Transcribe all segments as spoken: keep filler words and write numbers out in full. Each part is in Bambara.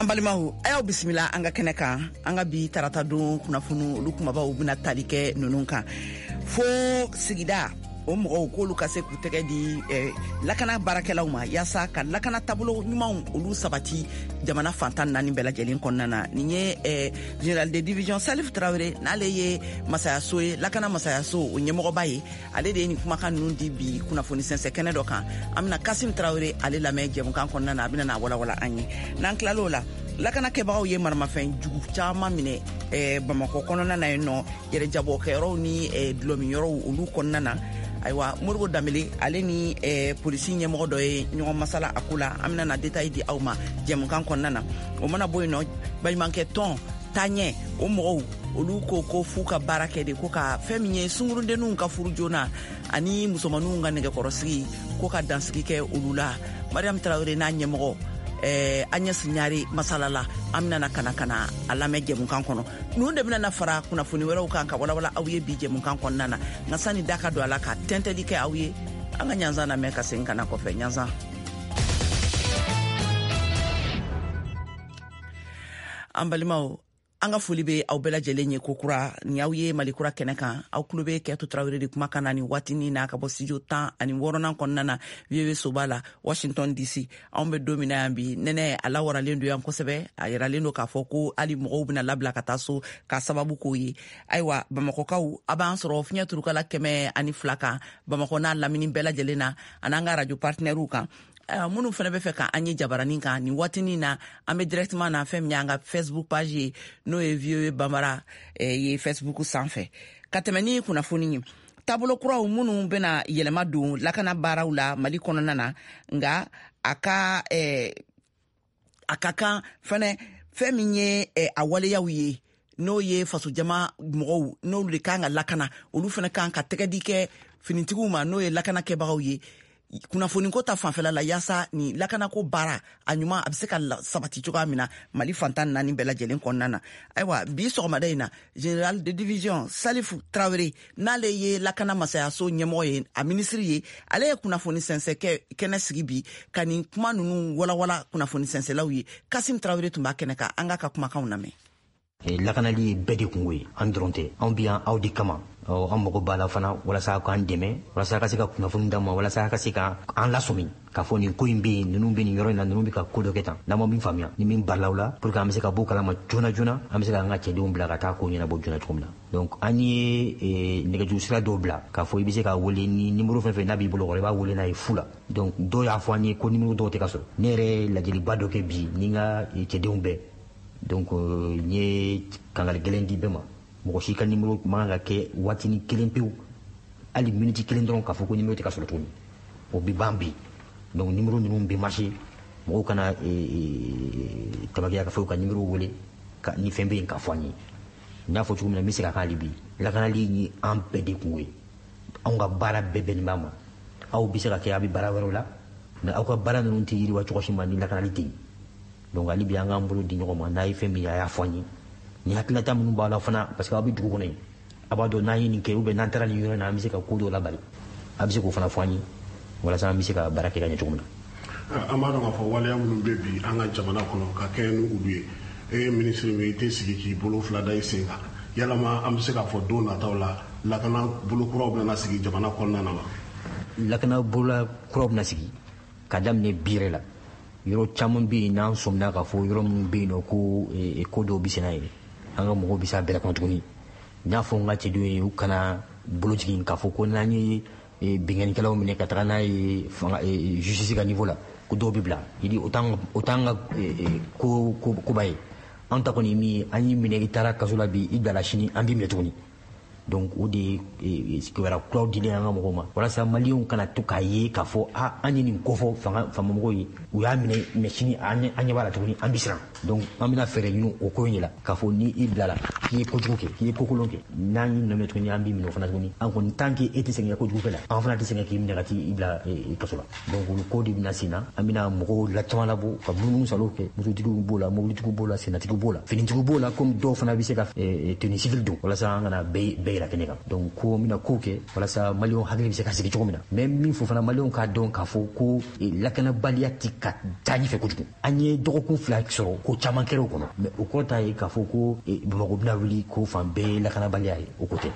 Ambalimahu ayo bismillah anga keneka anga bi tarata don kunafunu olu kumaba u bina tali kɛ ninnu kan fo sigida o mɔgɔw k'olu ka se k'u tɛgɛ di eh, lakana baarakɛlaw ma yaasa ka lakana taabolo ɲumanw olu sabati jamana fantan naani bɛɛ lajɛlen kɔnɔna na nin ye eh, général de division Salif Traoré n'ale ye masayaso ye lakana masayaso o ɲɛmɔgɔba ye ale de ye nin kumakan ninnu di bi kunnafoni sɛnsɛ kɛnɛ dɔ kan an bɛna Kasim Traoré ale lamɛn jɛmukan kɔnɔna na a bɛna n'a walawala an ye n'an tilal'o la lakana kɛbagaw ye maramafɛn jugu caman minɛ eh, Bamakɔ kɔnɔna na yen nɔ yɛrɛjabɔkɛyɔrɔw ni eh, dulɔmiyɔrɔw olu kɔnɔna na aywa Moribo Dambele ale ni eh, polisi ɲɛmɔgɔ dɔ ye ɲɔgɔn masala a ko la an bɛna na détail di aw ma jɛmukan kɔnɔna na o mana bɔ yen nɔ baɲumankɛ tɔn taɲɛ o mɔgɔw olu ko ko f'u ka baara kɛ de ko ka fɛn min ye sungurudenninw ka furu joona ani musomaninw ka nɛgɛkɔrɔsigi ko ka dansigi kɛ olu la Mariam Traoré n'a ɲɛmɔgɔ eh, Agnès Ɲari masalala an bɛna kana kana a lamɛn jɛmukan kɔnɔ ninnu de bɛna na fara kunnafoni wɛrɛw kan ka walawala aw ye bi jɛmukan kɔnɔna na nka sani da ka don a la ka tɛntɛli kɛ aw ye an ka ɲanzan lamɛn ka segin kana kɔfɛ ɲanzan. An balimaw an ka foli bɛ aw bɛɛ lajɛlen ye ko kura ni aw ye Mali kura kɛnɛ kan aw tulo bɛ Kɛtu Traoré de kumakan na ni waatinin na ka bɔ studio tan ani wɔɔrɔnan kɔnɔna na V O A soba la Washington D C anw bɛ don min na yan bi nɛnɛ a lawaralen don yan kosɛbɛ a yiralen don k'a fɔ ko hali mɔgɔw bɛna labila ka taa so ka sababu k'o ye ayiwa Bamakɔkaw a b'an sɔrɔ fiɲɛ turukala kɛmɛ ani fila kan Bamakɔ n'a lamini bɛɛ lajɛlen na an'an ka radio partenaires kan minnu fana bɛ fɛ ka an ye jabaranin kan ni waatinin na an bɛ directement na fɛn min y'an ka Facebook page ye n'o ye V O A Bambara ye Facebook sanfɛ ka tɛmɛ ni kunnafoni ye taabolo kuraw minnu bɛna yɛlɛma don lakana baaraw la Mali kɔnɔna na nka a ka eh, a ka kan fana fɛn min ye eh, a waleyaw ye n'o ye fasojama mɔgɔw n'olu de kan ka lakana olu fana kan ka tɛgɛdi kɛ finitigiw ma n'o ye lakana kɛbagaw ye kunnafoni ko ta fanfɛla la yaasa ni lakana ko baara a ɲuman a bɛ se ka sabati cogoya min na Mali fantan naani bɛɛ lajɛlen kɔnɔna na ayiwa bi sɔgɔmada in na général de division Salif Traoré n'ale ye lakana masayaso ɲɛmɔgɔ ye a minisiri ye ale ye kunnafoni sɛnsɛ kɛnɛ sigi bi ka nin kuma ninnu walawala kunnafoni sɛnsɛlaw ye Kasim Traoré tun b'a kɛnɛ kan an ka ka kumakanw lamɛn. Lakanali ye bɛɛ de kungo ye an dɔrɔn tɛ anw bi yan aw de kama an mago b'a la fana walasa k'an dɛmɛ walasa ka se ka kunnafoni d'an ma walasa ka se ka an lasɔmi k'a fɔ nin ko in bɛ yen ninnu bɛ nin yɔrɔ in na ninnu bɛ ka ko dɔ kɛ tan n'an ma min faamuya ni min barila u la pour que an bɛ se ka bɔ kalama joona joona an bɛ se k'an ka cɛdenw bila ka taa ko ɲɛnabɔ joona cogo min na donc an ye nɛgɛjuru sira dɔw bila k'a fɔ i bɛ se ka wele ni numéro fɛn fɛn n'a b'i bolo kɔrɔ i b'a wele n'a ye fu la donc dɔw y'a fɔ an ye ko numéro dɔw tɛ ka sɔrɔ ne yɛrɛ lajɛliba dɔ kɛ bi ni n ka cɛdenw bɛɛ donc n ye kangali gɛlɛn di bɛɛ ma mɔgɔ si ka numéro man ka kɛ waatini kelen pewu hali minute kelen dɔrɔn k'a fɔ ko numéro tɛ ka sɔrɔ tuguni o bi ban bi donc numéro ninnu bɛ marché mɔgɔw kana tabakiya ka fɔ u ka numéro wele ni fɛn bɛ yen k'a fɔ an ye n y'a fɔ cogo min na n bɛ se ka k'ale bi lakanali ni an bɛɛ de kungo ye anw ka baara bɛɛ bɛnnen b'a ma aw bɛ se ka kɛ a bɛ baara wɛrɛw la mais aw ka baara ninnu tɛ yiriwa cogo si ma ni lakanali tɛ yen donc hali bi an k'an bolo di ɲɔgɔn ma n'a ye fɛn min a y'a fɔ an ye ni hakilinata minnu b'a la fana parce que aw bɛ dugu kɔnɔ yen a b'a dɔn n'an ye nin kɛ ou bien n'an taara nin yɔrɔ in na an bɛ se ka ko dɔw labali a bɛ se k'o fana fɔ an ye walasa an bɛ se ka baara kɛ ka ɲɛ cogo min na. an b'a dɔn k'a fɔ waleya minnu bɛ bi an ka jamana kɔnɔ ka kɛ ni olu ye e ye minisiri min i tɛ sigi k'i bolo fila da i sen kan yalama an bɛ se k'a fɔ don nataw la lakana bolokuraw bɛna sigi jamana kɔnɔna na wa. lakana bolokuraw bɛna sigi ka daminɛ bi yɛrɛ la yɔrɔ caman bɛ yen n'an sɔmina k'a fɔ yɔrɔ minnu bɛ yen nɔ ko ko dɔw bɛ sen n'a ye an ka mɔgɔw bɛ se a bɛɛ la kɔnɔ tuguni n y'a fɔ n ka cɛdenw ye u kana bolo jigin k'a fɔ ko n'an ye binkannikɛlaw minɛ ka taga n'a ye justice ka niveau la ko dɔw bɛ bila o t'an ka koba ye an ta kɔni min an y'i minɛ i taara kaso la bi i bilala sini an b'i minɛ tuguni donc o de ye kibaruya kuraw dilen an ka mɔgɔw ma walasa maliyɛnw kana to k'a ye k'a fɔ ah an ye nin kofɔ faamamɔgɔw ye u y'a minɛ mais sini an ɲɛ b'a la tuguni an bɛ siran donc an bɛna fɛɛrɛ ɲini o ko in de la k'a fɔ ni i bilala k'i ye kojugu kɛ k'i ye kokolon kɛ n'an y'i nɔmɛ tuguni an b'i minɛ o fana tuguni an kɔni tant que e tɛ sɛgɛn kojugu kɛ la an fana tɛ sɛgɛn k'i minɛ ka t'i bila kaso la donc olu ko de bɛna sen na an bɛna mɔgɔw la caman labɔ ka munumunu salo kɛ mototigiw b'o la mobilitigiw b'o la senatigiw b'o la finitigiw b'o la comme dɔw fana bɛ se ka tenue civile don walasa an kana bɛɛ yira kɛnɛ kan donc ko n bɛna ko kɛ walasa maliyɛnw hakili bɛ se ka sigi cogo min na mais min fɔ fana maliyɛnw k'a dɔn k'a fɔ ko lakanabaliya tɛ ka taa ɲɛfɛ kojugu an ye dɔgɔkun fila sɔrɔ ko caman kɛra o kɔnɔ mais o kɔrɔ t'a ye k'a fɔ ko Bamakɔ bɛna wuli ko fan bɛɛ ye lakanabaliya ye o ko tɛ.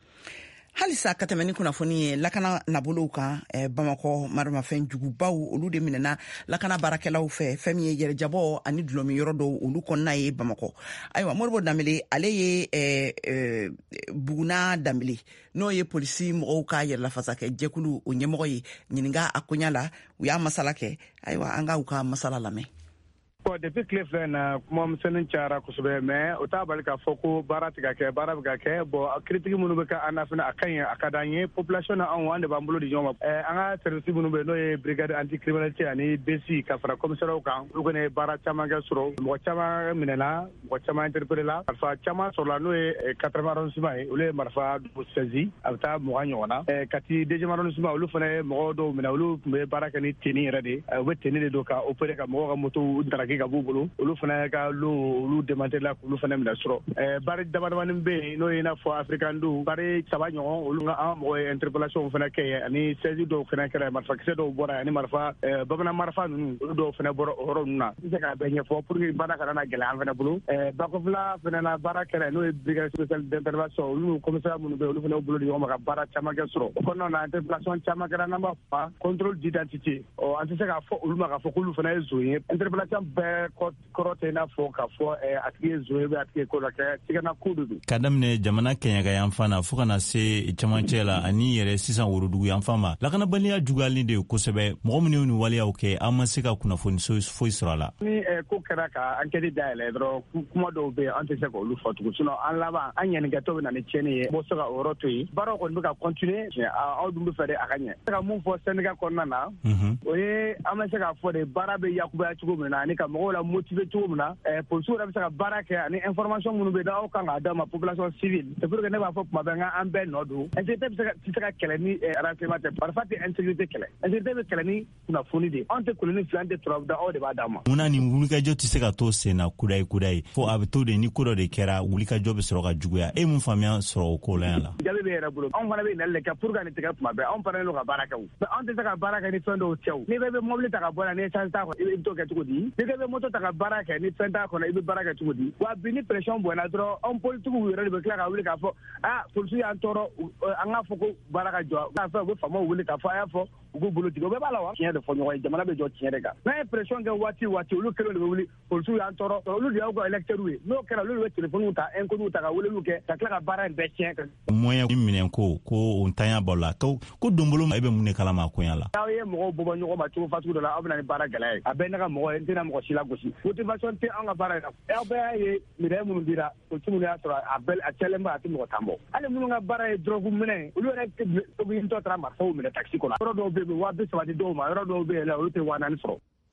halisa ka tɛmɛ ni kunnafoni ye lakana nabolow kan eh, Bamakɔ maramafɛn jugubaw olu de minɛna lakana baarakɛlaw fɛ fɛn min ye yɛrɛjabɔ ani dulɔmi yɔrɔ dɔw olu kɔnɔna ye Bamakɔ. Ayiwa Moribo Danbele ale ye eh, eh, Buguna Danbele n'o ye polisi mɔgɔw ka yɛrɛlafasa kɛ jɛkulu o ɲɛmɔgɔ ye ɲininka a koɲa la u y'a masala kɛ. Ayiwa an ka u ka masala lamɛn. Bon, depuis tile filɛ na kuma misɛnnin cayara kosɛbɛ mais o t'a bali k'a fɔ ko baara tɛ ka kɛ baara bɛ ka kɛ bon critique minnu bɛ kɛ an na fana a ka ɲi a ka d'an ye population na anw an de b'an bolo di ɲɔgɔn ma ɛɛ an ka service minnu bɛ yen n'o ye brigade anti-criminalité ani B C I ka fara commissaires kan olu kɔni ye baara caman kɛ sɔrɔ mɔgɔ caman minɛna mɔgɔ caman interpellé la marifa caman sɔrɔla n'o ye quatre-vingts arrondissement ye olu ye marifa saisi a bɛ taa mugan ɲɔgɔn na ɛɛ Kati deuxième arrondissement olu fana ye mɔgɔ dɔw minɛ olu tun bɛ baara kɛ ni tenue yɛrɛ de u bɛ tenue de don ka opérer ka mɔgɔw ka moto daraki ka b'u bolo olu fana ka lo olu démantelé la olu fana minɛ sɔrɔ ɛɛ bari damadamanin bɛ yen n'o ye i n'a fɔ africain du bari saba ɲɔgɔn olu ka an mɔgɔ ye interpellation fana kɛ ye ani saisie dɔw fana kɛra marifakisɛ dɔw bɔra ani marifa ɛɛ bamanan marifa ninnu olu dɔw fana bɔra o yɔrɔ ninnu na n bɛ se k'a bɛɛ ɲɛfɔ pour que baara kana na gɛlɛya an fana bolo ɛɛ Bakɔfila fana na baara kɛra n'o ye brigade spéciale d'intervention olu commissaire minnu bɛ yen olu fana bolo di ɲɔgɔn ma ka baara caman kɛ sɔrɔ o kɔnɔna na interpellation caman kɛra n'an b'a fɔ contrôle d'identité ɔ an tɛ se k'a fɔ olu ma k'a fɔ k'olu fana ye zon ye interpellation bɛɛ kɔrɔ tɛ i n'a fɔ k'a fɔ a tigi ye zon ye bɛ a tigi ye ko la kɛ tigɛna ko de don. Ka daminɛ jamana kɛɲɛka yanfan na fo ka na se camancɛ la ani yɛrɛ sisan worodugu yanfan ma lakanabaliya juguyalen de ye kosɛbɛ mɔgɔ minnu ni waleyaw kɛ an ma se ka kunnafoni foyi sɔrɔ a la. Ni ko kɛra ka enquête dayɛlɛ dɔrɔn kuma dɔw bɛ yen an tɛ se k'olu fɔ tugun sinon an laban an ɲɛnikɛtɔ bɛ na ni tiɲɛni ye bɔ se ka o yɔrɔ to yen baaraw kɔni bɛ ka continuer aw dun bɛ fɛ de a ka ɲɛ. Se ka mun fɔ syndicat kɔnɔna na o ye an bɛ se k'a fɔ de baara bɛ yakubaya cogo min na ani ka mɔgɔw la motiver cogo min na polisiw yɛrɛ bɛ se ka baara kɛ ani information minnu bɛ d'aw kan k'a d'a ma population civile c'est pour que ne b'a fɔ tuma bɛɛ n an bɛɛ nɔ don insécurité bɛ se ka kɛlɛ ni renseignement tɛ parfois tɛ insécurité kɛlɛ insécurité bɛ kɛlɛ ni kunnafoni de anw tɛ koloni fila an tɛ turabu da aw de b'a d'a ma. Munna ni wulikajɔ tɛ se ka to sen na kudayi kudayi fo a bɛ to de ni ko dɔ de kɛra wulikajɔ bɛ sɔrɔ ka juguya e mun faamuya sɔrɔ o ko la yan la. Jaabi bɛ yɛrɛ bolo anw fana bɛ nali de kɛ pour que nin tigɛ tuma bɛɛ anw fana n'o ka baara kɛ o mais anw tɛ se ka baara kɛ ni fɛn dɔw cɛ o n'i bɛ mobili ta ka bɔ yan ni essence t'a kɔnɔ i bɛ t'o kɛ cogo di n'i bɛ moto ta ka baara kɛ ni fɛn t'a kɔnɔ i bɛ baara kɛ cogo di wa bi ni pression bonyana dɔrɔn anw politigiw yɛrɛ de bɛ tila ka wuli k'a fɔ ah polisiw y'an tɔɔrɔ an k'a fɔ ko baara ka jɔ k'a fɛ u bɛ faamaw wuli k'a fɔ a y'a fɔ u k'u bolo tigɛ o bɛɛ b'a la wa tiɲɛ de fɔ ɲɔgɔn ye jamana bɛ jɔ tiɲɛ de kan n'an ye pression kɛ waati waati olu kelen de bɛ wuli polisiw y'an tɔɔrɔ olu de y'aw ka électeurs ye n'o kɛra olu de bɛ téléphone ta inconnu ta ka weleliw kɛ ka tila ka baara in bɛɛ tiɲɛ kan. moyen minɛ ko ko o ntanya b'aw la ko ko donbolo e bɛ mun de kalama a koɲa la. N'aw ye mɔgɔw bɔ bɔ ɲɔgɔn ma cogo fasugu dɔ la aw bɛ na ni baara gɛlɛya ye a bɛɛ ne ka mɔgɔ ye n tɛna mɔgɔ si la gosi motivation tɛ an ka baara in na aw bɛɛ y'a ye minɛn minnu dira polisi minnu y'a sɔrɔ a bɛɛ a cɛlenba a tɛ mɔgɔ tan bɔ hali minnu ka baara ye drogue minɛ olu yɛrɛ tɔ taara marifaw minɛ taxi kɔnɔ yɔrɔ dɔw bɛ yen waa bi saba di dɔw ma yɔrɔ dɔw bɛ yen olu tɛ waa naani sɔrɔ.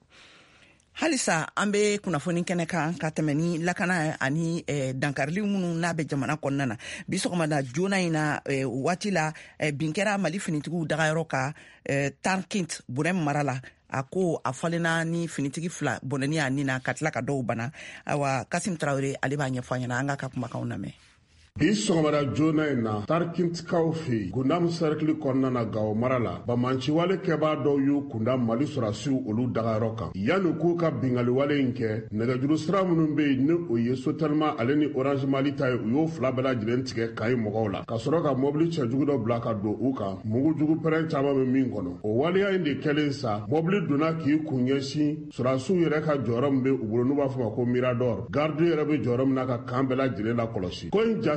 Halisa an bɛ kunnafoni kɛnɛ kan ka tɛmɛ ni lakana ani eh, dankarili minnu n'a bɛ jamana kɔnɔna na bi sɔgɔmada joona in na eh, waati la eh, bin kɛra Mali finitigiw dagayɔrɔ ka eh, Tarkint Burɛn mara la a ko a falenna ni finitigi fila bɔnɛni a nin na ka tila ka dɔw bana awa Kasim Traoré ale b'a ɲɛfɔ ɲɛna an ka ka kumakanw lamɛn. Bi sɔgɔmada joona in na Tarkintikaw fɛ Gundam cercle kɔnɔna na Gao mara la bamanciwale kɛbaa dɔw y'u kunda Mali sɔrɔsiw olu dagayɔrɔ kan yanni k'u ka bingaliwale in kɛ nɛgɛjuru sira minnu bɛ yen ni o ye Sotelma ale ni Orange Mali ta ye u y'o fila bɛɛ lajɛlen tigɛ ka ye mɔgɔw la ka sɔrɔ ka mobili cɛjugu dɔ bila ka don u kan mugujugu pɛrɛn caman bɛ min kɔnɔ o waleya in de kɛlen sa mobili donna k'i kun ɲɛsin sɔrɔsiw yɛrɛ ka jɔyɔrɔ min bɛ u bolo n'u b'a fɔ ma ko Mirador garde yɛrɛ bɛ jɔyɔrɔ min na ka kan bɛɛ lajɛlen la kɔlɔsi ko in jasi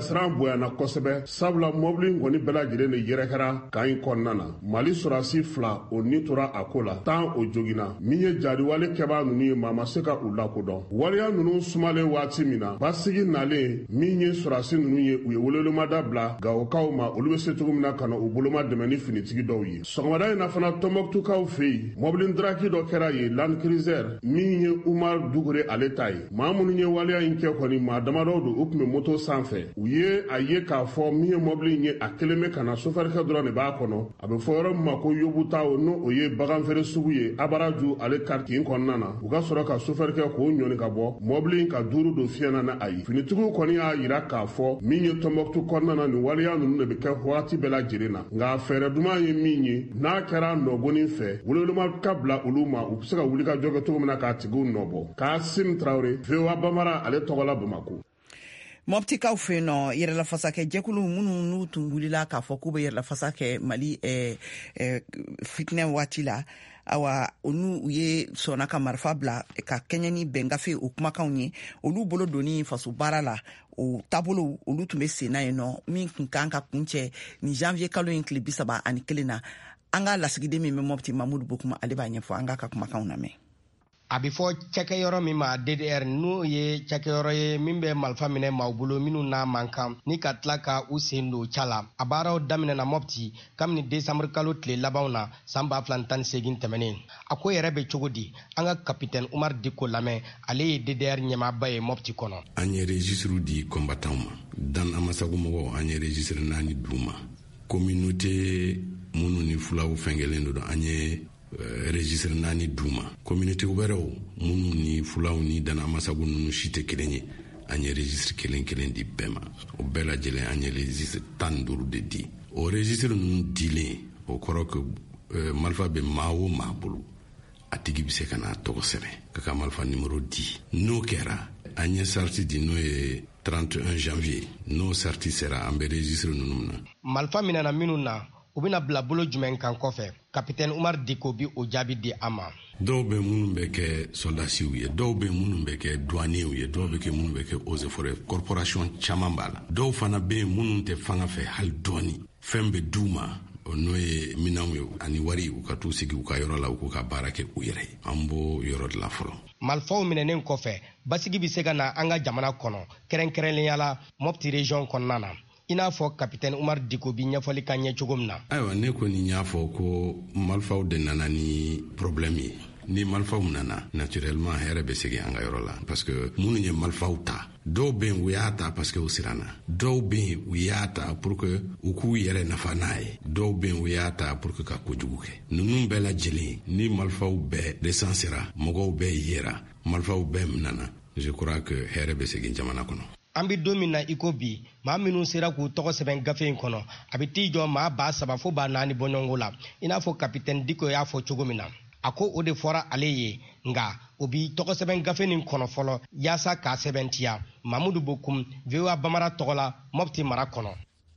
siran bonyana kosɛbɛ sabula mɔbili kɔni bɛɛ lajɛlen de yɛrɛkɛra kan in kɔnɔna na. Mali sɔrasi fila o ni tora a ko la tan o joginna min ye jariwale kɛbaa nunu ye maa ma se ka u lakodɔn. Waleya nunu sumalen waati min na basigi nalen min ye sɔrasi nunu ye u ye welelomada bila Gawokaw ma olu bɛ se cogo min na ka na u boloma dɛmɛ ni finitigi dɔw ye. Sɔgɔmada in na fana Tɔnbɔkutukaw fɛ yen mɔbili ndaraki dɔ kɛra ye Land Cruiser min ye Umar Dugure ale ta ye. Maa minnu ye waleya in kɛ kɔni maa damadɔ don u tun bɛ moto sanfɛ. U ye a ye k'a fɔ min ye mɔbili in ye a kelen bɛ ka na sofɛrikɛ dɔrɔn de b'a kɔnɔ. A bɛ fɔ yɔrɔ min ma ko Yobutaw n'o o ye baganfeere sugu ye Abaraju ale quartier kɔnɔna na. U ka sɔrɔ ka sofɛrikɛ k'o ɲɔni ka bɔ mɔbili in ka duuru don fiɲɛna na a ye. Finitigiw kɔni y'a yira k'a fɔ min ye Tɔnbɔkutu kɔnɔna na nin waleya ninnu de bɛ kɛ waati bɛɛ lajɛlen na. Nka fɛɛrɛ duman ye min ye n'a kɛra nɔbɔnin fɛ weleloma ka bila olu ma u bɛ se ka wuli ka jɔ kɛ cogo min na k'a tigiw nɔbɔ. Kasim Traore, V O A Bamara ale tɔgɔ la Bamako. Mɔptikaw fɛ yen nɔ yɛrɛlafasa kɛ jɛkulu minnu n'u tun wulila k'a fɔ k'u bɛ yɛrɛlafasa kɛ Mali eh, eh, fitinɛ waati la awa olu u ye sɔnna ka marifa bila ka kɛɲɛ ni bɛngafe o kumakanw ye olu bolo doni faso baara la o taabolo olu tun bɛ sen na yen nɔ min kun kan ka kuncɛ ni janvier kalo in tile bi saba ani kelen na an ka lasigiden min bɛ Mɔpti Mamudu Bokuma ale b'a ɲɛfɔ an ka ka kumakanw lamɛn. A bɛ fɔ cɛkɛyɔrɔ min ma D D R n'o ye cɛkɛyɔrɔ ye min bɛ marifa minɛ maaw bolo minnu n'a man kan ni ka tila ka u sen don ca la. A baaraw daminɛna Mɔpti kabini décembre kalo tile labanw na san ba fila tan ni seegin tɛmɛnen. A ko yɛrɛ bɛ cogo di? An ka capitaine Umar Diko lamɛn ale ye D D R ɲɛmaaba ye Mɔpti kɔnɔ. An ye registre di combattant ma Dan Amasago mɔgɔw an ye registre naani d'u ma. Communauté minnu ni fulaw fɛnkɛlen don an ye Uh, registre naani d'u ma. Communauté wɛrɛw minnu ni fulaw ni Dana Amasago ninnu si tɛ kelen ye an ye registre kelen kelen di bɛɛ ma. O bɛɛ lajɛlen an ye registre tan ni duuru de di. O registre ninnu dilen o kɔrɔ que uh, marifa bɛ maa o maa bolo a tigi bɛ se ka n'a tɔgɔ sɛbɛn ka ka marifa numéro di. N'o kɛra an ye sarti di n'o ye trente et un janvier n'o sarti sera an bɛ registre ninnu na. Marifa minɛna minnu na u bɛna bila bolo jumɛn kan kɔfɛ? Capitaine Umar Diko bi o jaabi di a ma. Dɔw bɛ minnu bɛ kɛ soldasiw ye, dɔw bɛ minnu bɛ kɛ douaniers ye, dɔw bɛ kɛ minnu bɛ kɛ eaux et forêts corporation caman b'a la. Dɔw fana bɛ yen minnu tɛ fanga fɛ hali dɔɔni. Fɛn bɛ d'u ma n'o ye minanw ye ani wari u ka t'u sigi u ka yɔrɔ la u k'u ka baara kɛ u yɛrɛ ye. An b'o yɔrɔ de la fɔlɔ. Marifaw minɛnen kɔfɛ basigi bɛ se ka na an ka jamana kɔnɔ kɛrɛnkɛrɛnnenya la Mɔpti région kɔnɔna na. I n'a fɔ capitaine Umar Diko bi ɲɛfɔli ka ɲɛ cogo min na. Ayiwa ne kɔni y'a fɔ ko marifaw de nana ni problème ye. Ni marifaw nana naturellement hɛrɛ bɛ segin an ka yɔrɔ la parce que minnu ye marifaw ta dɔw bɛ yen u y'a ta parce que u siranna, dɔw bɛ yen u y'a ta pour que u k'u yɛrɛ nafa n'a ye, dɔw bɛ yen u y'a ta pour que ka kojugu kɛ. Ninnu bɛɛ lajɛlen ni marifaw bɛɛ recensera mɔgɔw bɛɛ yera marifaw bɛɛ nana je crois que hɛrɛ bɛ segin jamana kɔnɔ. An bɛ don min na i ko bi maa minnu sera k'u tɔgɔ sɛbɛn gafe in kɔnɔ a bɛ t'i jɔ maa ba saba fo ba naani bɔɲɔgɔnko la i n'a fɔ capitaine Diko y'a fɔ cogo min na. A ko o de fɔra ale ye nka o bi tɔgɔ sɛbɛn gafe nin kɔnɔ fɔlɔ yaasa k'a sɛbɛntiya. Mamudu Bokum, V O A Bamara tɔgɔ la, Mɔpti mara kɔnɔ.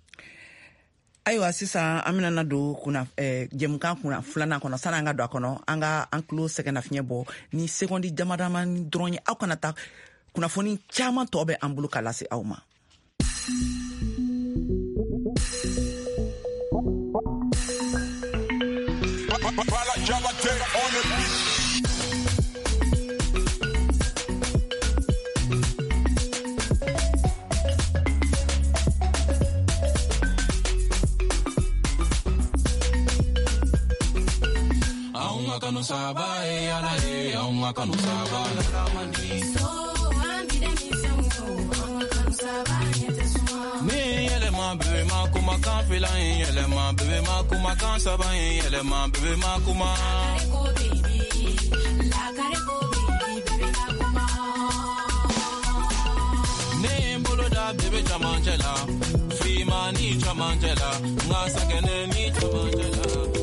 Ayiwa sisan an bɛna don kuna eh, jɛmukan kuna filanan kɔnɔ sani an ka don a kɔnɔ an ka an tulo sɛgɛnna fiɲɛ bɔ ni sekondi damadama dɔrɔn ye aw kana taa kunnafoni caman tɔ bɛ an bolo ka lase aw ma. Aunga kanu saba e ala e aunga kanu saba la ramani so ambide misango aunga kanu saba yete suma me yele ma bebe ma kuma kan fila yele ma bebe ma kuma kan saba yele ma bebe ma kuma ko baby la kare ko baby bebe ma kuma ne mbolo da bebe chamanjela free mani chamanjela ngasa kene ni chamanjela.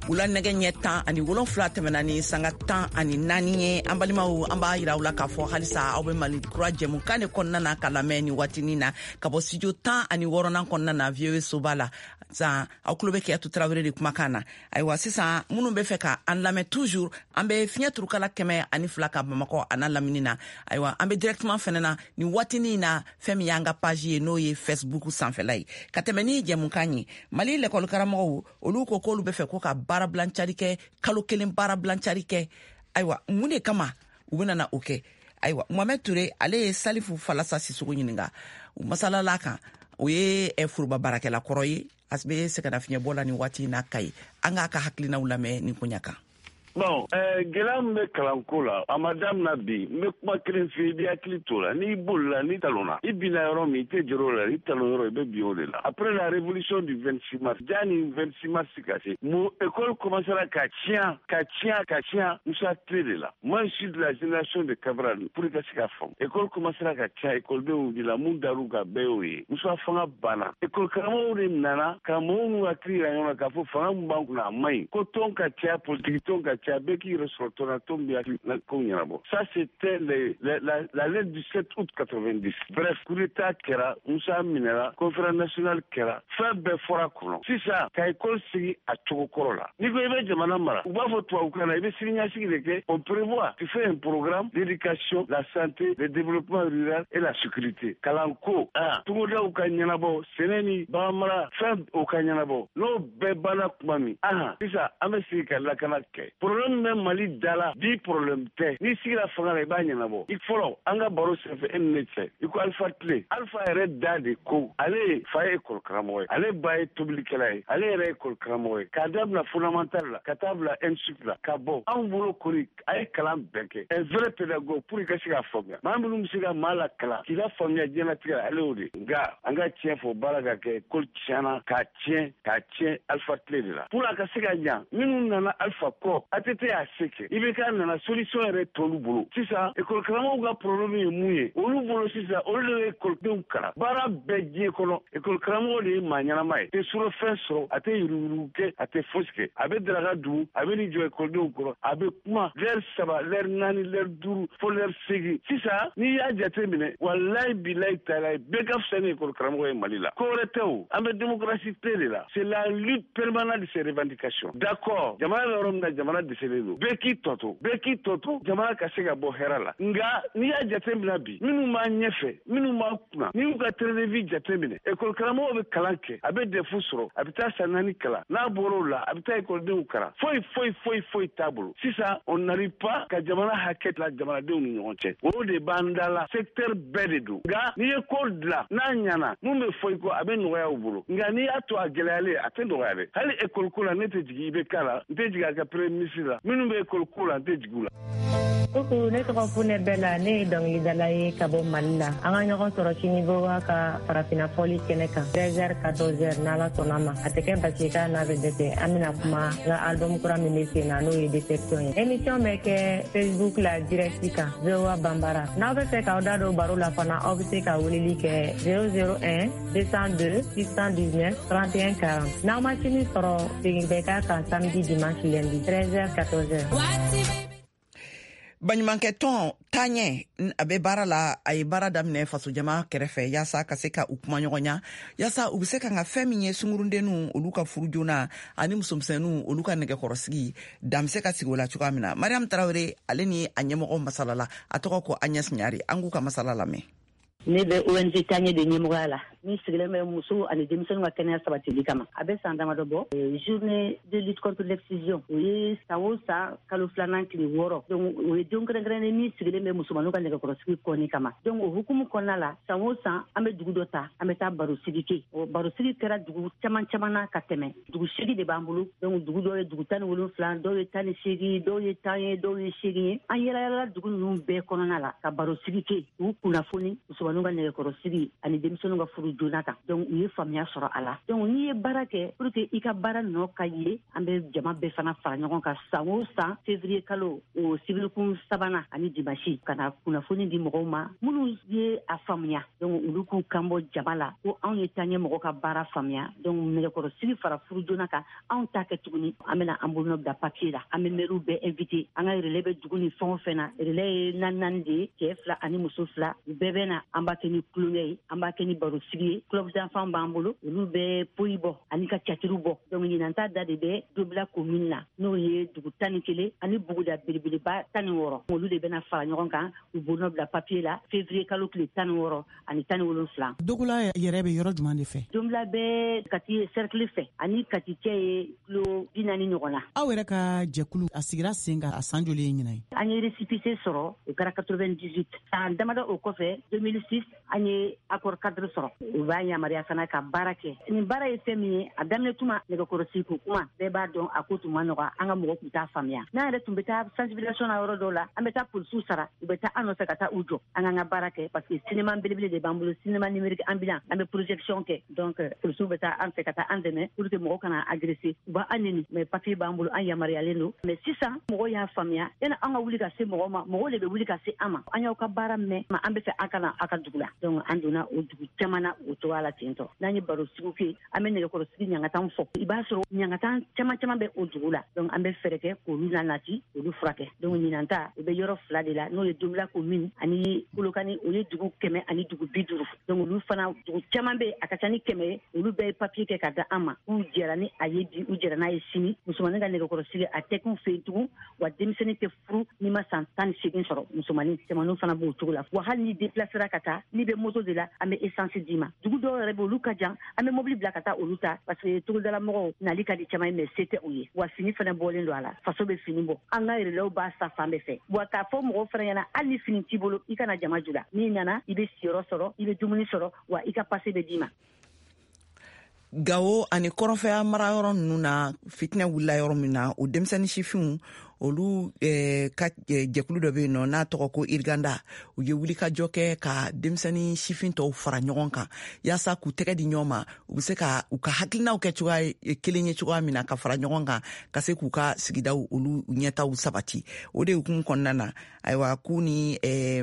wula nɛgɛ ɲɛ tan ani wolonfila tɛmɛna ni sanga tan ani naani ye an balimaw an b'a yira u la k'a fɔ halisa aw be malikura jɛmukan de kɔnɔna na ka lamɛn ni watinin na ka bɔ studio tan ani wɔɔrɔnan kɔnɔna na V O A soba la san aw kulo be Keyatu Tarawele de kumakan na ayiwa sisan minnu be fɛ ka an lamɛn toujours an be fiɲɛ turukala kɛmɛ ani fila ka Bamakɔ a n'a lamini na ayiwa an be directement fɛnɛ na ni watinin na fɛn min y'an ka page ye n'o ye Facebook sanfɛla ye ka tɛmɛ ni jɛmukan ye Mali lɛkɔlikaramɔgɔw olu ko k'olu be fɛ ko ka baara bilancari kɛ kalo kelen baara bilancari kɛ ayiwa mun de kama u benana o kɛ ayiwa Mohamed Ture ale ye Salifu Falasa Sisogo ɲininga u masalala kan o ye furuba baarakɛla kɔrɔ ye asbe se ka na fiɲɛ bɔ la ni waati n'a ka ye an k'a ka hakilinaw lamɛn ni koɲa kan. Bon, euh, gɛlɛya min bɛ kalanko la a ma daminɛ bi n bɛ kuma kelen f'i ye i b'i hakili t'o la n'i bolila n'i talonna i binna yɔrɔ min i tɛ jɔrɔ o la i talon yɔrɔ i bɛ bin o de la. Après la révolution du vingt-six mars janni vingt-six mars ka se mon école commencera ka tiɲɛ ka tiɲɛ ka tiɲɛ Musa Tile de la. Moi je suis de la génération de Cabral pour i ka se ka faamu. École commencera ka tiɲɛ écoledenw de la mun dar'u ka bɛɛ y'o ye. Musa fanga banna. École karamɔgɔw de nana ka mɔgɔw n'u hakili yira ɲɔgɔn na k'a fɔ fanga min b'an kunna a man ɲi ko tɔn ka caya politique tɔn ka caya bɛɛ k'i ressortira tɔn bɛ hakili ko ɲɛnabɔ. Ça c'était le, la, la, la lettre du sept août quatre-vingt-dix. Bref, coup d'état kɛra Musa minɛra conférence nationale kɛra fɛn bɛɛ fɔra kɔnɔ. Sisan ka école sigi a cogo kɔrɔ la. N'i ko i bɛ jamana mara u b'a fɔ tubabukan na i bɛ siniɲɛsigi de kɛ on prévoit tu fais un programme d'éducation, la santé, le développement rural et la sécurité. Kalanko ah togodaw ka ɲɛnabɔ sɛnɛ ni baganmara fɛn o ka ɲɛnabɔ n'o bɛɛ banna tuma min ah sisan an bɛ sigi ka lakana kɛ. Problème bɛ Mali dala bi problème tɛ n'i sigira fanga la i b'a ɲɛnabɔ. I fɔlɔ an ka baro senfɛ e ni ne cɛ i ko Alpha Tile Alpha yɛrɛ da de ko ale ye fa ye école karamɔgɔ ye ale ba ye tobilikɛla ye ale yɛrɛ ye école karamɔgɔ ye k'a dabila fondamental la ka taa bila institut la ka bɔ anw bolo kori a ye kalan bɛɛ kɛ un vrai pédagogue pour i ka se k'a faamuya maa minnu bɛ se ka maa la kalan k'i la faamuya diɲɛlatigɛ la ale y'o de nka an ka tiɲɛ fɔ baara ka kɛ école tiɲɛna k'a tiɲɛ k'a tiɲɛ Alpha Tile de la pour a ka se ka ɲa minnu nana Alpha kɔ A T T y'a se kɛ I B K nana solution yɛrɛ t'olu bolo sisan école karamɔgɔw ka problème ye mun ye olu bolo sisan olu de ye écoledenw kalan baara bɛɛ diɲɛ kɔnɔ école karamɔgɔ de ye maa ɲɛnama ye tɛ sɔrɔ fɛn sɔrɔ a tɛ yuruguyurugu kɛ a tɛ fosi kɛ a bɛ daraka dugu a bɛ nin jɔ écoledenw kɔrɔ a bɛ kuma l'heure saba l'heure naani l'heure duuru fo l'heure seegin sisan n'i y'a jate minɛ walayi bilayi taalayi bɛɛ ka fisa ni école karamɔgɔ ye Mali la ko wɛrɛ tɛ o an bɛ démocratie tɛ de la c'est la lutte permanente de ces revendications d'accord jamana bɛ yɔrɔ min na jamana dɛsɛlen don bɛɛ k'i tɔto bɛɛ k'i tɔto jamana ka se ka bɔ hɛrɛ la nka n'i y'a jate minɛ bi minnu b'a ɲɛfɛ minnu b'a kunna n'i y'u ka train de vie jate minɛ école karamɔgɔ bɛ kalan kɛ a bɛ defu sɔrɔ a bɛ taa san naani kalan n'a bɔra o la a bɛ taa écoledenw kalan foyi foyi foyi foyi t'a bolo sisan on n'arrive pas ka jamana hakɛ la jamanadenw ni ɲɔgɔn cɛ o de b'an da la secteur bɛɛ de don nka n'i ye ko dilan n'a ɲana mun bɛ fɔ i kɔ a bɛ nɔgɔya u bolo nka n'i y'a to a gɛlɛyalen a tɛ nɔgɔya dɛ hali école ko la ne tɛ jigin I B K la n tɛ jigin a ka premier ministre la minnu bɛ école ko la n tɛ jigin u la. Kuku ne tɔgɔ Funɛ Bɛla ne ye dɔnkilidala ye ka bɔ Mali la an ka ɲɔgɔn sɔrɔ sini Voa ka farafina fɔli kɛnɛ kan treize heures quatorze heures n'Ala sɔnna ma a tɛ kɛ basi ka n'a bɛ dɛsɛ an bɛna kuma n ka album kura min bɛ sen na n'o ye Déception ye émission bɛ kɛ Facebook la direct kan Voa Bambara n'aw bɛ fɛ k'aw da don baro la fana aw bɛ se ka weleli kɛ zéro zéro un deux cent deux six cent dix-neuf trente et un quarante n'aw ma sini sɔrɔ segin bɛ k'a kan samedi dimanche lundi treize heures quatorze heures. Baɲumankɛ tɔn taɲɛ a bɛ baara la a ye baara daminɛ faso jama kɛrɛfɛ yaasa ka se ka u kuma ɲɔgɔn ɲa yaasa u bɛ se ka ka fɛn min ye sungurundenninw olu ka furu joona ani musomisɛnninw olu ka nɛgɛkɔrɔsigi dan bɛ se ka sigi o la cogoya min na Mariam Tarawele ale ni a ɲɛmɔgɔ masala la a tɔgɔ ko Agnès Ɲari an k'u ka masala lamɛn. Ne bɛ O N G taɲɛ de ɲɛmɔgɔya la min sigilen bɛ muso ani denmisɛnninw ka kɛnɛya sabatili kama a bɛ san damadɔ bɔ journée de lutte contre l'excision o ye san o san kalo filanan tile wɔɔrɔ donc o ye don kɛrɛnkɛrɛnnen min sigilen bɛ musomaninw ka nɛgɛkɔrɔsigi kɔni kama donc o hukumu kɔnɔna la san o san an bɛ dugu dɔ ta an bɛ taa barosigi kɛ o barosigi kɛra dugu caman caman na ka tɛmɛ dugu seegin de b'an bolo donc dugu dɔw ye dugu tan ni wolonwula dɔw ye tan ni seegin dɔw ye tan ye dɔw ye seegin ye an yɛlɛyɛlɛla dugu ninnu bɛɛ kɔnɔna la ka barosigi kɛ k'u kunnafoni musomaninw ka nɛgɛkɔrɔsigi ani denmisɛnninw ka furu furu joona kan donc u ye faamuya sɔrɔ a la donc n'i ye baara kɛ pour que i ka baara nɔ ka ye an bɛ jama bɛɛ fana fara ɲɔgɔn kan san o san février kalo o sibilikun sabanan ani dimanche ka na kunnafoni di mɔgɔw ma minnu ye a faamuya donc olu k'u kanbɔ jama la ko anw ye taa ɲɛ mɔgɔ ka baara faamuya donc nɛgɛkɔrɔsigi fara furu joona kan anw t'a kɛ tuguni an bɛna an bolonɔ bila papier la an bɛ maires bɛɛ invité an ka relais bɛ dugu ni fɛn o fɛn na relais ye naani naani de ye cɛ fila ani muso fila u bɛɛ bɛ na an b'a kɛ ni tulonkɛ ye an b'a kɛ ni barosigi ye club d'enfants b'an bolo olu bɛ poyi bɔ ani ka catiriw bɔ donc ɲinan ta da de bɛ Dobila commune na n'o ye dugu tan ni kelen ani buguda belebeleba tan ni wɔɔrɔ olu de bɛna fara ɲɔgɔn kan u bolonɔ bila papier la février kalo tile tan ni wɔɔrɔ ani tan ni wolonwula. Dogola yɛrɛ bɛ yɔrɔ jumɛn de fɛ? Dobila bɛ Kati cercle fɛ ani Kati cɛ ye kilo bi naani ɲɔgɔn na. Aw yɛrɛ ka jɛkulu a sigira sen kan a san joli ye ɲinan ye? An ye récépissé sɔrɔ o kɛra quatre-vingt-dix-huit san damadɔ o kɔfɛ deux mille six an ye accord cadre sɔrɔ u b'a yamaruya fana ka baara kɛ nin baara ye fɛn min ye a daminɛ tuma nɛgɛkɔrɔsigi ko kuma bɛɛ b'a dɔn a ko tun ma nɔgɔ an ka mɔgɔ tun t'a faamuya n'an yɛrɛ tun bɛ taa sensibilisation na yɔrɔ dɔw la an bɛ taa polisiw sara u bɛ taa an nɔfɛ ka taa u jɔ an k'an ka baara kɛ parce que cinéma belebele de b'an bolo cinéma numérique ambulant an bɛ projection kɛ donc polisiw bɛ taa an fɛ ka taa an dɛmɛ pour que mɔgɔ kana agresser u b'a an neni mais papier b'an bolo an yamaruyalen don mais sisan mɔgɔ y'a faamuya yanni an ka wuli ka se mɔgɔ ma mɔgɔ de bɛ wuli ka se an ma an y'aw ka baara mɛn an bɛ fɛ an ka na aw ka dugu la donc an donna o dugu caman na o cogoya la ten tɔ n'an ye baro sigiw kɛ an bɛ nɛgɛkɔrɔsigi ɲangatanw fɔ i b'a sɔrɔ ɲangatan caman caman bɛ o dugu la donc an bɛ fɛɛrɛ kɛ k'olu lanati k'olu furakɛ donc ɲinan ta o bɛ yɔrɔ fila de la n'o ye Dobila commune ani Kolokani o ye dugu kɛmɛ ani dugu bi duuru donc olu fana dugu caman bɛ a ka ca ni kɛmɛ ye olu bɛɛ ye papier kɛ ka da an ma k'u jɛra ni a ye bi u jɛra n'a ye sini musomanin ka nɛgɛkɔrɔsigi a tɛ k'u fɛ yen tugun wa denmisɛnnin tɛ furu n'i ma san tan ni seegin sɔrɔ musomanin cɛmaninw fana b'o cogo la wa hali n'i déplacera ka taa n'i bɛ moto de la an bɛ essence d'i ma dugu dɔw yɛrɛ bɛ olu ka jan an bɛ mobili bila ka taa olu ta parce que togodala mɔgɔw nali ka di caman ye mais se tɛ u ye wa fini fana bɔlen don a la faso bɛ fini bɔ an ka relais b'a sa fan bɛɛ fɛ wa k'a fɔ mɔgɔw fana ɲɛna hali ni fini t'i bolo i kana jama ju la n'i nana i bɛ siyɔrɔ sɔrɔ i bɛ dumuni sɔrɔ wa i ka passe bɛ d'i ma. Gawo ani kɔrɔnfɛya mara yɔrɔ ninnu na fitinɛ wulila yɔrɔ min na o denmisɛnnin sifinw olu eh, ka eh, jɛkulu dɔ bɛ yen nɔ n'a tɔgɔ ko Iriganda u ye wuli ka jɔ kɛ ka denmisɛnnin sifin tɔw fara ɲɔgɔn kan yaasa k'u tɛgɛ di ɲɔgɔn ma u bɛ se ka u ka hakilinaw kɛ cogoya kelen ye cogoya min na ka fara ɲɔgɔn kan ka se k'u ka sigidaw olu ɲɛtaw sabati o de hukumu kɔnɔna na ayiwa k'u ni eh,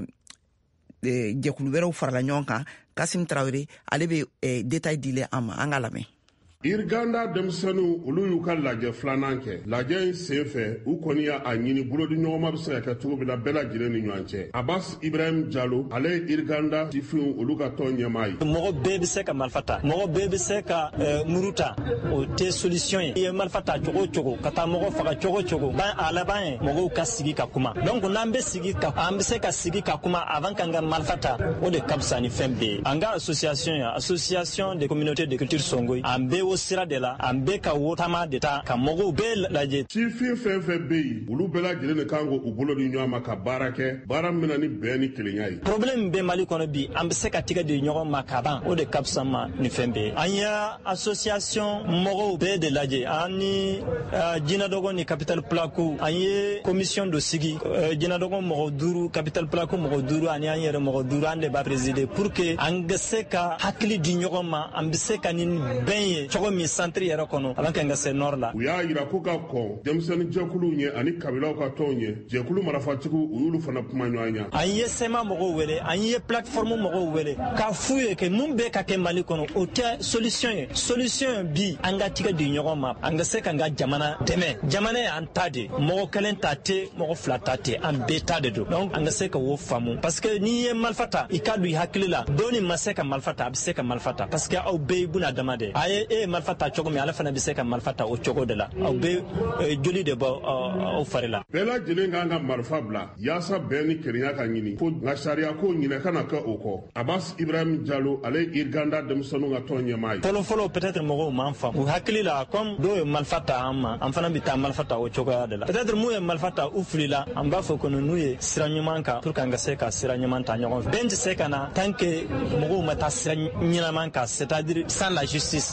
eh, jɛkulu wɛrɛw farala ɲɔgɔn kan Kasim Traoré ale bɛ eh, détail dile an ma an ka lamɛn. Iriganda denmisɛnninw olu y'u ka lajɛ filanan kɛ lajɛ in sen fɛ u kɔni y'a ɲini bolodi ɲɔgɔnma bɛ se ka kɛ cogo min na bɛɛ lajɛlen ni ɲɔgɔn cɛ Abbas Ibrahim Jalo ale ye Iriganda sifinw olu ka tɔn ɲɛmaa ye mɔgɔ bɛɛ bɛ se ka marifa ta mɔgɔ bɛɛ bɛ se ka muru ta o tɛ solution ye i ye marifa ta cogo o cogo ka taa mɔgɔ faga cogo o cogo ban a laban ye mɔgɔw ka sigi ka kuma donc n'an bɛ sigi ka an bɛ se ka sigi ka kuma avant k'an ka marifa ta o de ka fisa ni fɛn bɛɛ ye an ka association ya association des communautés de culture Songoyi an bɛ o sira de la an bɛ ka wo tama de ta ka mɔgɔw bɛɛ lajɛ sifin fɛn fɛn bɛ yen olu bɛɛ lajɛlen de kan k'u bolo di ɲɔgɔn ma ka baara kɛ baara min na ni bɛn ni kelenya ye problème bɛ Mali kɔnɔ bi an bɛ se ka tigɛ di ɲɔgɔn ma ka ban o de ka fisa ma ni fɛn bɛɛ an ye association mɔgɔw bɛɛ de lajɛ an ni jinɛdɔgɔ ni capital plaku an ye commission dɔ sigi jinɛdɔgɔ mɔgɔ duuru capital plaku mɔgɔ duuru ani an yɛrɛ mɔgɔ duuru an de b'a présider pour que an ka se ka hakili di ɲɔgɔn ma an bɛ se ka ni bɛn ye cogo min centre yɛrɛ kɔnɔ ala kan ka se nord la u y'a yira ko ka kɔn denmisɛnnin jɛkuluw ɲɛ ani kabilaw ka tɔnw ɲɛ jɛkulu marafatigiw u y'olu fana kuma ɲɔgɔn ɲɛ an ye sema mɔgɔw wele an ye plateforme mɔgɔw wele k'a f'u ye ke mun bɛ ka kɛ Mali kɔnɔ o tɛ solution ye solution bi an ka tigɛ di ɲɔgɔn ma an ka se ka an ka jamana dɛmɛ jamana ye an ta de mɔgɔ kelen ta tɛ mɔgɔ fila ta tɛ an bɛɛ ta de don donc an ka se ka o faamu parce que n'i ye marifa ta i ka don i hakili la dɔɔni ma se ka marifa ta a bɛ se ka marifa ta parce que aw bɛɛ ye buna adama de a ye e ye marifa ta cogo min ala fana bɛ se ka marifa ta o cogo de la aw bɛ joli de bɔ aw fari la bɛɛ lajɛlen k'an ka marifa bila yaasa bɛn ni kelenya ka ɲini ko nka sariya ko ɲinɛ kana kɛ o kɔ Abbas Ibrahim Jalo ale ye Iriganda denmisɛnninw ka tɔn ɲɛmaa ye fɔlɔ fɔlɔ peut-être mɔgɔw m'an faamu u hakili la comme dɔw ye marifa ta an ma an fana bɛ taa marifa ta o cogoya de la peut-être mun ye marifa ta u filila an b'a fɔ ko n'u ye sira ɲuman kan pour que an ka se ka sira ɲuman ta ɲɔgɔn fɛ bɛn tɛ se ka na tant que mɔgɔw ma taa sira ɲɛnaman kan c'est-à-dire sans la justice mun bɛ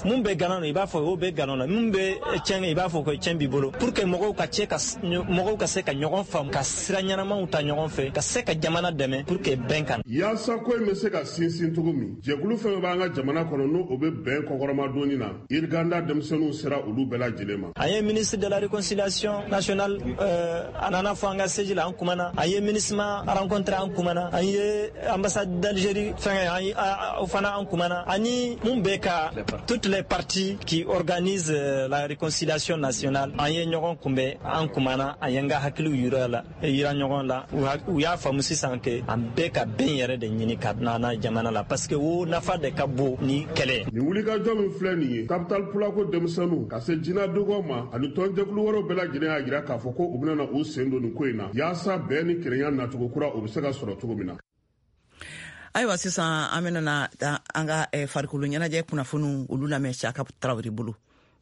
galon i b'a fɔ o bɛ galon na min bɛ tiɲɛ i b'a fɔ ko tiɲɛ b'i bolo pour que mɔgɔw ka cɛ ka mɔgɔw ka se ka ɲɔgɔn faamu ka sira ɲɛnamaw ta ɲɔgɔn fɛ ka se ka jamana dɛmɛ pour que bɛn kana yaasa ko in bɛ se ka sinsin cogo min jɛkulu fɛn b'an ka jamana kɔnɔ n'o o bɛ bɛn kɔkɔrɔma donni na iriganda denmisɛnninw sera olu bɛɛ lajɛlen ma an ye ministre de la réconciliation nationale euh, a nana fɔ an ka seji la an kumana an ye ministre ma rencontre an kumana an ye ambassade d'Algérie fɛngɛ o fana an kumana ani mun bɛ ka toutes les parties qui organisent euh, la réconciliation nationale an ye ɲɔgɔn kunbɛn an kumana an ye n ka hakiliw yira la yira ɲɔgɔn la u y'a faamu sisan ke an bɛɛ ka bɛn yɛrɛ de ɲini ka nana jamana la parce que o nafa de ka bon ni kɛlɛ ni wulikajɔ min filɛ nin ye capital pulako denmisɛnninw ka se jina dɔgɔ ma ani tɔnjɛkulu wɛrɛw bɛɛ lajɛlen y'a jira k'a fɔ ko u bɛna na u sen don nin ko in na yaasa bɛn ni kelenya nacogo kura o bɛ se ka sɔrɔ cogo min na. Ayiwa sisan an bɛna na an ka farikolo ɲɛnajɛ kunnafoniw olu lamɛn Siyaka Tarawele bolo.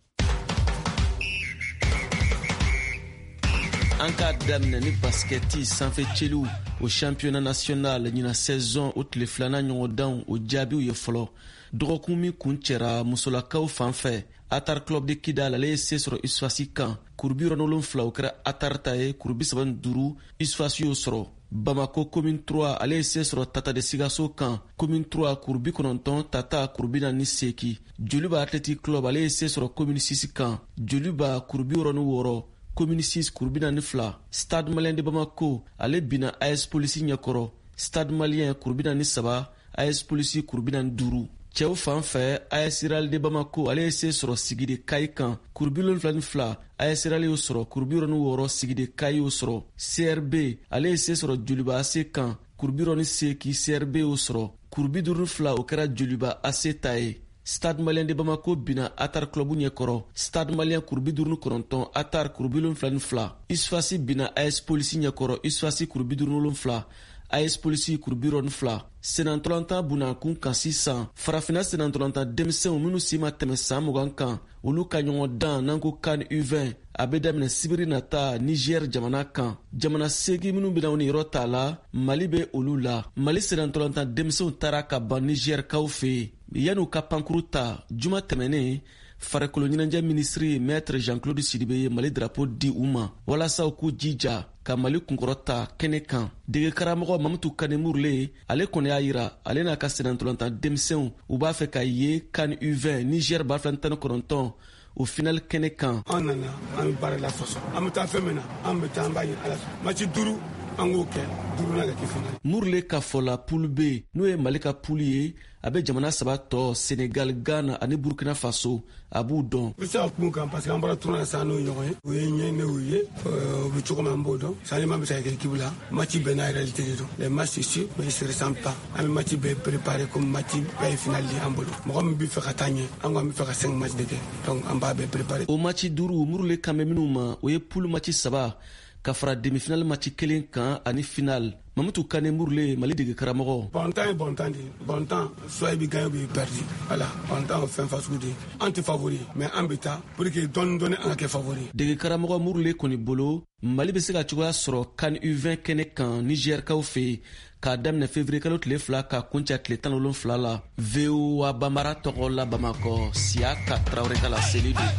An ka daminɛ ni baskɛti sanfɛ cɛliw o championnat national ɲina saison o tile filanan ɲɔgɔndanw o jaabiw ye fɔlɔ dɔgɔkun min kun cɛra musolakaw fan fɛ Atar Club de Kidal ale ye se sɔrɔ Isfasi kan kuru bi wolonwula o kɛra Atar ta ye kuru bi saba ni duuru Isfasi y'o sɔrɔ Bamako commune trois ale ye se sɔrɔ Tata de Sigaso kan commune trois kuru bi kɔnɔntɔn Tata kuru bi naani ni seegin Joliba Athletic Club ale ye se sɔrɔ commune six kan Joliba kuru bi wɔɔrɔ ni wɔɔrɔ commune six kuru bi naani ni fila Stade Malien de Bamako ale bina A S Police ɲɛkɔrɔ Stade Malien kuru bi naani ni saba A S Police kuru bi naani ni duuru cɛw fan fɛ A S Real de Bamako ale ye se sɔrɔ Sigide Kayi kan kuru bi wolonwula ni fila A S Real y'o sɔrɔ kuru bi wɔɔrɔ ni wɔɔrɔ Sigide Kayi y'o sɔrɔ C R B ale ye se sɔrɔ Joliba A C kan kuru bi wɔɔrɔ ni seegin C R B y'o sɔrɔ kuru bi duuru ni fila o kɛra Joliba A C ta ye Stade Malien de Bamako bina Atar Club ɲɛkɔrɔ Stade Malien kuru bi duuru ni kɔnɔntɔn Atar kuru bi wolonwula ni fila Isfasi bina A S Police ɲɛkɔrɔ Isfasi kuru bi duuru ni wolonwula A S Police kuru bi wɔɔrɔ ni fila senantɔlanta bunakun kan sisan farafina senantɔlanta denmisɛnw minnu si ma tɛmɛ san mugan kan olu ka ɲɔgɔn dan n'an ko kan U vingt a bɛ daminɛ sibiri nata Niger jamana kan jamana seegin minnu bɛna ni yɔrɔ t'a la Mali bɛ olu la Mali senantɔlanta denmisɛnw taara ka ban Niger kaw fɛ yen yan'u ka pankuru ta juma tɛmɛnen farikolo ɲɛnajɛ ministre maître Jean-Claude Sidibe ye Mali drapeau di u ma walasa u k'u jija ka Mali kunkɔrɔta kɛnɛ kan dege karamɔgɔ Mamutu Kane Murle ale kɔni y'a yira ale n'a ka senantɔlanta denmisɛnw u b'a fɛ ka ye kan U vingt Niger ba fila tan ni kɔnɔntɔn o final kɛnɛ kan an nana an bɛ baara la sɔsɔ an bɛ taa fɛn min na an bɛ taa an b'a ye ala match duuru an k'o kɛ duurunan ka kɛ final Murle ka fɔ la poule B n'o ye Mali ka poule ye a bɛ jamana saba tɔ Senegal Ghana ani Burkina Faso a b'u dɔn u bɛ se ka kun kan parce que an bɔra tournoi san n'o ɲɔgɔn ye o ye ɲɛ ne y'o ye o bɛ cogo min an b'o dɔn sanima bɛ se ka kɛ équipe la match bɛɛ n'a réalité de don les matchs ici mais ils se ressemblent pas an bɛ match bɛɛ préparé comme match bɛɛ ye final de an bolo mɔgɔ min bɛ fɛ ka taa ɲɛ an ko an bɛ fɛ ka cinq match de kɛ donc an b'a bɛɛ préparé o match duuru Murle kan bɛ minnu ma o ye poule match saba ka fara demi-finale match kelen kan ani final Mamutu Kane Murle Mali dege karamɔgɔ bon temps ye bon temps de bon temps soit i bɛ gagné ou i bɛ perdu voilà bon temps o fɛn fasugu de an tɛ favori mais an bɛ taa pour que dɔɔni dɔɔni an ka kɛ favori dege karamɔgɔ Murle kɔni bolo Mali bɛ se ka cogoya sɔrɔ kan U vingt kɛnɛ kan Niger kaw fɛ k'a daminɛ février kalo tile fila ka kuncɛ tile tan ni wolonwula la V O A Bambara tɔgɔ la Bamakɔ Siyaka Tarawele ka laseli don.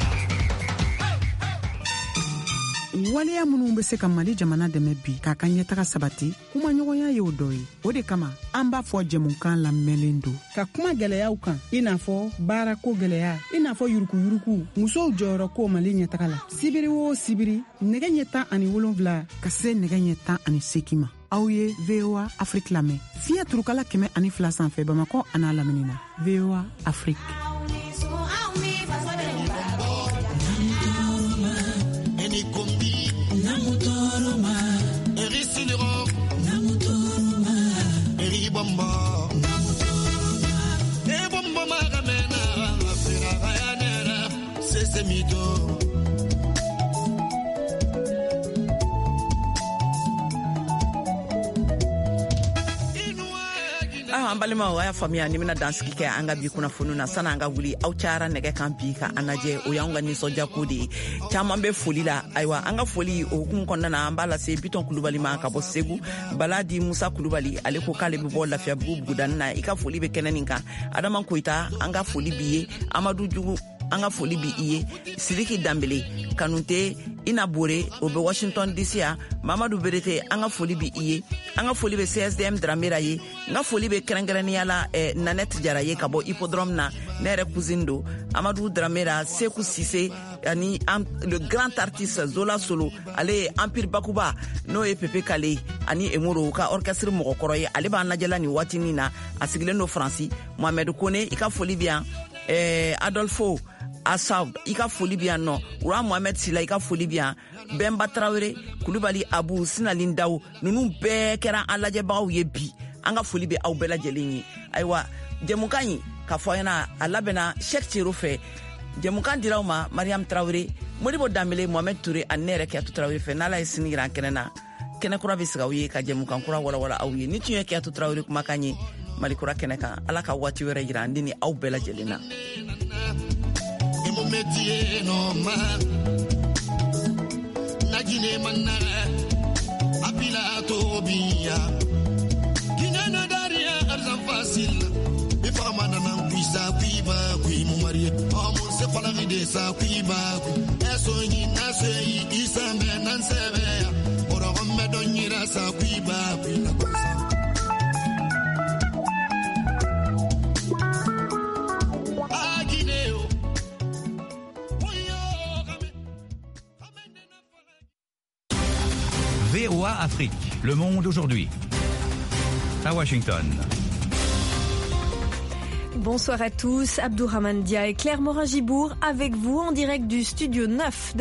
waleya minnu bɛ se ka Mali jamana dɛmɛ bi k'a ka ɲɛtaga sabati kuma ɲɔgɔnya ye o dɔ ye o de kama an b'a fɔ jɛmukan lamɛnlen don ka kuma gɛlɛyaw kan i n'a fɔ baarako gɛlɛya i n'a fɔ yurukuyuruku musow jɔyɔrɔ ko Mali ɲɛtaga la sibiri o sibiri nɛgɛ ɲɛ tan ani wolonwula ka se nɛgɛ ɲɛ tan ani seegin ma aw ye V O A Afrique lamɛn fiɲɛ turukala kɛmɛ ani fila sanfɛ Bamakɔ an'a lamini na V O A Afrique. An balimaw a y'a faamuya ni bɛna dansigi kɛ an ka bi kunnafoni na sani an ka wuli aw cayara nɛgɛ kan bi ka an lajɛ o y'an ka nisɔndiyako de ye caman bɛ foli la ayiwa an ka foli o hukumu kɔnɔna na an b'a lase Biton Kulubali ma ka bɔ Segu Bala di Musa Kulubali ale ko k'ale bɛ bɔ Lafiyabugu Bugudani na i ka foli bɛ kɛnɛ nin kan Adama Koyita an ka foli b'i ye Amadu Jugu an ka foli bi i ye Sidiki Dambele kanute ina bore o be Washington D C ya Mamadu Berete an ka foli bi i ye an ka foli be C S D M Dramera ye n ka foli be kɛrɛnkɛrɛnnenya la eh, Nanette Jara ye ka bɔ hippodrome na ne yɛrɛ cousine do Amadou Dramera Sekou Sise ani am, le grand artiste Zola Solo ale ye Empire Bakuba n'o ye Pepe Kale ani Emoro ka orchestre mɔgɔkɔrɔ ye ale b'an lajɛla ni watini na a sigilen do Faransi Mohamed Kone i ka foli bi yan eh, Adolfo Asaud i ka foli bi yan nɔ Ura Mohamed Sila i ka foli bi yan Bemba Traoré Kulibali Abu Sinalin Daw nunu bɛɛ kɛra an lajɛbagaw ye bi an ka foli bɛ aw bɛɛ lajɛlen ye ayiwa jɛmukan yi ka fɔ ɲɛna a labɛnna Cheikh Thierno fɛ jɛmukan dira aw ma Mariam Traoré Modibo Dambele Mohamed Touré ani ne yɛrɛ Kiyatu Traoré fɛ n'Ala ye sini yira an kɛnɛ na kɛnɛ kura bɛ sigi aw ye ka jɛmukan kura walawala aw ye ni tun ye Kiyatu Traoré kumakan ye Mali kura kɛnɛ kan Ala ka waati wɛrɛ yira an ni aw bɛɛ lajɛlen na Najine manara apila tobia kinana daria arzan fasil ifa manana kuisa kuiba kui mumari amon se fala vide sa kuiba eso ni nasei isambe nansebe ora gomme donyira sa kuiba kuina V O A Afrique, le monde aujourd'hui. À Washington. Bonsoir à tous, Abdourahmane Dia et Claire Morin-Gibourg avec vous en direct du studio neuf de